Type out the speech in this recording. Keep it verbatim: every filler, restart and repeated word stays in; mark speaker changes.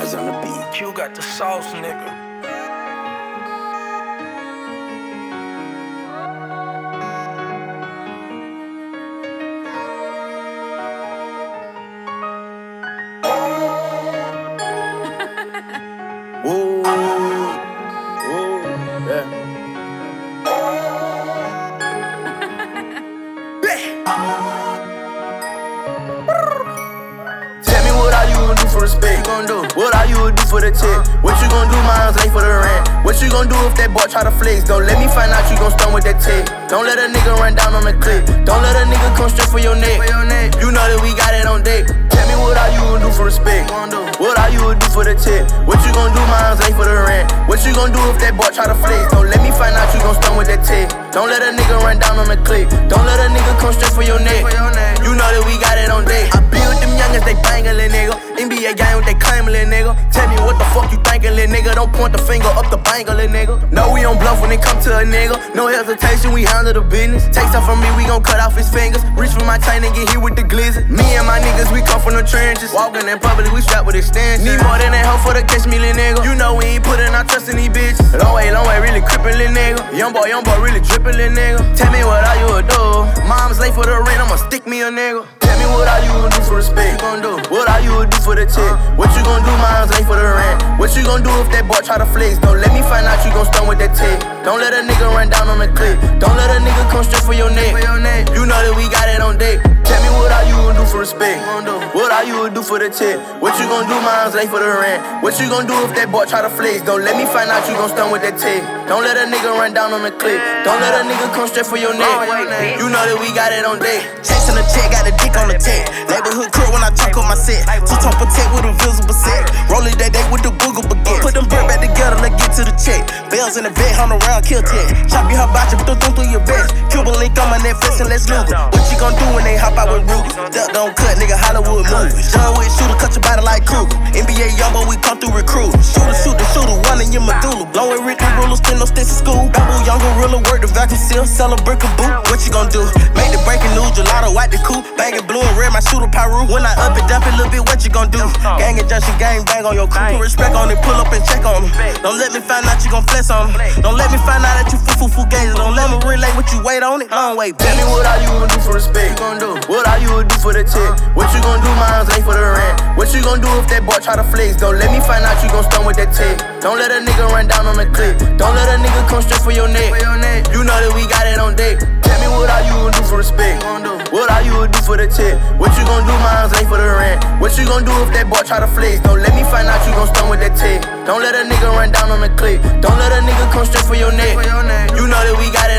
Speaker 1: Buzz on the beat.
Speaker 2: Q got the sauce, nigga.
Speaker 1: Ooh, ooh, yeah. Tell me what are you gonna do for respect? Gon' do what are you gonna do for the check? What you gonna do? Mine's late for the rent. What you gonna do if that boy try to flex? Don't let me find out you gon' stun with that tech. Don't let a nigga run down on the clip. Don't let a nigga come straight for your neck. You know that we got it on deck. Tell me what are you gonna do for respect? What are you gonna do for the check? What you gonna do? Mine's late for the rent. What you gonna do if that boy try to flex? Don't let me find out you gon' stun with that tech. Don't let a nigga run down on the clip. Don't let a nigga come straight for your neck. You know that we got it on deck. I build them youngins, they bangin', little nigga. N B A game, they claimin', little nigga. Tell me what the fuck you thinkin', little nigga. Don't point the finger up the banger, little nigga. No, we don't bluff when it come to a nigga. No hesitation, we handle the business. Take some from me, we gon' cut off his fingers. Reach for my chain and get hit with the glizzy. Me and my niggas, we come from the trenches. Walking in public, we strapped with extensions. Need more than that hoe for the catch me, little nigga. You know we ain't putting our trust in these bitches. Long way, long way, really crippin', little nigga. Young boy, young boy, really drippin', little nigga. Tell me what are you would do? Mom's late for the rent, I'ma stick me a nigga. Tell me what are you gonna do for respect? What you gonna do? What are you gonna do for the check? What you gonna do? Mine's late for the rent. What you gonna do if that boy try to flex? Don't let me find out you gon' stun with that tech. Don't let a nigga run down on the clip. Don't let a nigga come straight for your neck. You know that we got it on deck. Tell me what are you gonna do for respect? What are you gonna do for the check? What you gonna do? Mine's late for the rent. What you gonna do if that boy try to flex? Don't let me find out you gon' stun with that tech. Don't let a nigga run down on the clip. Don't let a nigga come straight for your neck. You know that we got it on deck.
Speaker 3: Chasing the check, got a dick on the tech. Neighborhood crew when I talk on my set. Two-tone protect with a visible set. Rolling that day with the booger baguette. Put them bird back together, let's get to the check. Bells in the bed, hunt around, kill tech. Chop your hibachi, through through your vest. Cuban link on my Netflix and let's lose it. What you gon' do when they hop out with Ruger? Duck don't cut, nigga, Hollywood movies. John Wick shooter, cut your body like Kruger. N B A young boy, we come through recruit. Shooter, shooter, shooter, one in your medulla. Blow it, Rick, rulers, spin no sticks in school. Bamboo, young gorilla, work the vacuum seal, sell a brick of boot. What you gon' do? Make the breaking news, gelato, wipe the coupe. Bangin' blue and red, my shooter Pyru. When I up it, dump it, little bit, what you gon' do? Gang and junction, gang bang on your crew. Put respect on it, pull up and check on me. Don't let me find out you gon' flex on me. Don't let me find out that you foo foo foo gaze. Don't let me relate what you wait on it. Long way,
Speaker 1: Tell me what are you gonna do for respect? What are you gonna do for the check? What you gonna do? Mine's late for the rent. What you gonna do if that boy try to flex? Don't let me find out you gon' stun with that tech. Don't let a nigga run down on the clip. Don't let a nigga come straight for your neck. You know that we got it on deck. Tell me what are you gonna do for respect? What are you gonna do for the check? What you gonna do? Mine's late for the rent. What you gonna do if that boy try to flex? Don't let me find out you gon' stun with that tech. Don't let a nigga run down on the clip. Don't let a nigga come straight for your neck. You know that we got it